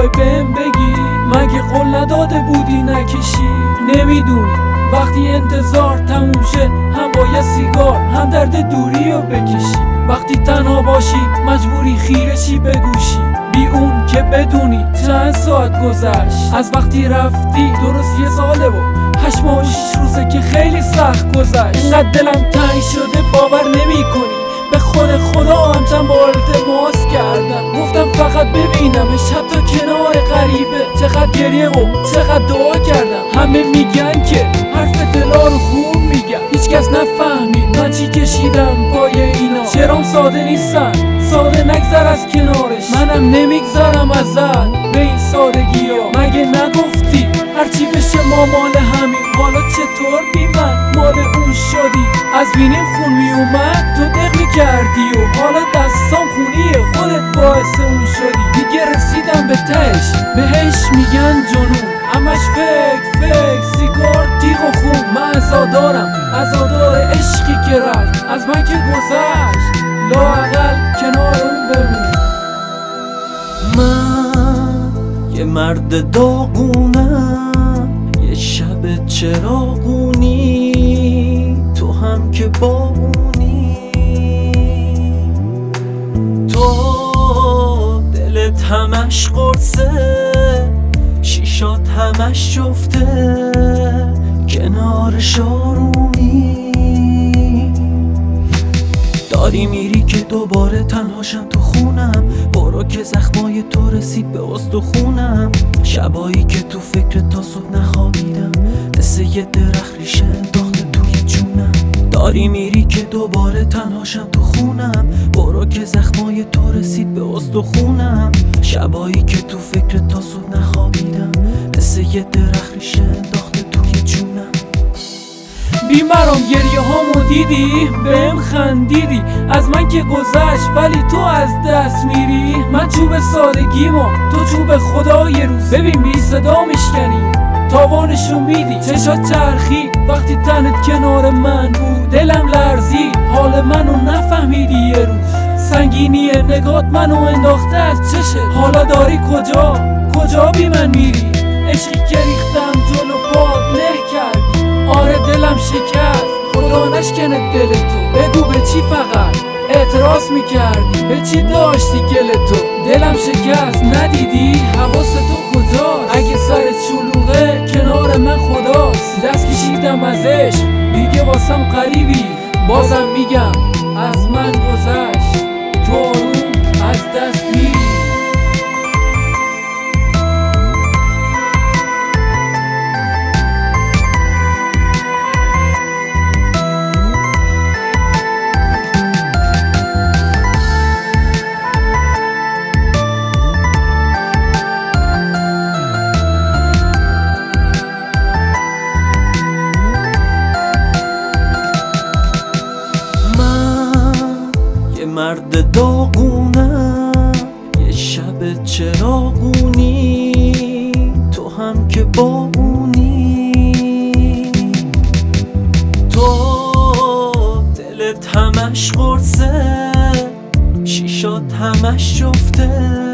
میخوای بهم بگی مگه قول نداده بودی نکشی؟ نمیدونی وقتی انتظار تموم شه هم با یه سیگار هم درد دوری رو بکشی. وقتی تنها باشی مجبوری خیرشی به گوشی، بی اون که بدونی چند ساعت گذشت از وقتی رفتی. درست 1 ساله و 8 ماه و 6 روزه که خیلی سخت گذشت. اینقدر دلم تنگ شده باور نمی کنی، به خود خدا هم چند بار التماس کردم، گفتم فقط ببینمش حتی کنار غریبه. چقدر گریه و چقدر دعا کردم، همه میگن که حرف دلا رو خوب میگم، هیچکس نفهمید من چی کشیدم پای اینا. چرام ساده نیستن، ساده نگذر از کنارش، منم نمیگذرم ازت به این سادگی ها. مگه نگفتی هرچی بشه ما مال همین؟ حالا چطور بی من مال اون شدی؟ از بینیم خون میومد تو دق میکردی و حالا دستام خونیه، خودت باعث اون شدی. دیگه رسیدم به تهش، بهش میگن جنون، همش فکر سیگار تیغ و خون. من عزادار عشقی که رفت از من که گذشت، لااقل کنار اون بمون. من یه مرد داغونم، یه شب چراغونی، تو هم که با اونی. تو دلت همش قرصه، شیشات همش جفته، کنار شارونی. داری میری که دوباره تنهاشم تو خونم، برو که زخمای تو رسید به استخونم. شبایی که تو فکر تا صبح نخوابیدم، مثل یه درخت ریشه انداخته توی جونم. داری میری که دوباره تنهاشم تو خونم، برو که زخمای تو رسید به استخونم. شبایی که تو فکر تا صبح نخوابیدم، مثل یه درخت ریشه انداخته توی جونم. بیمرام گریه هامو دیدی، بهم خندیدی، از من که گذشت ولی تو از دست میری. من چوب سادگیمو تو چوب خدا، یه روز ببین بی صدا میشکنی، تاوانشو میدی. چشات چرخید وقتی تنت کنار من بود، دلم لرزید حال منو نفهمیدی. یه روز سنگینی نگات منو انداخته از چشت، حالا داری کجا بی من میری؟ عشقی که ریختم جلو پات له کردی، آره دلم شکست، خدا نشکنه دل تو. بگو به چی فقط اعتراض میکردی؟ به چی داشتی گل تو؟ دلم شکست ندیدی؟ حواست تو کجاست؟ اگه سر شلوغه کنار من خداست. دست کشیدم از عشق دیگه واسم قریبی، بازم میگم از من گذشت، تو آروم از دست میری. مرد داغونم، یه شب چراغونی، تو هم که با اونی. تو دلت همش قرصه، شیشات همش جفته،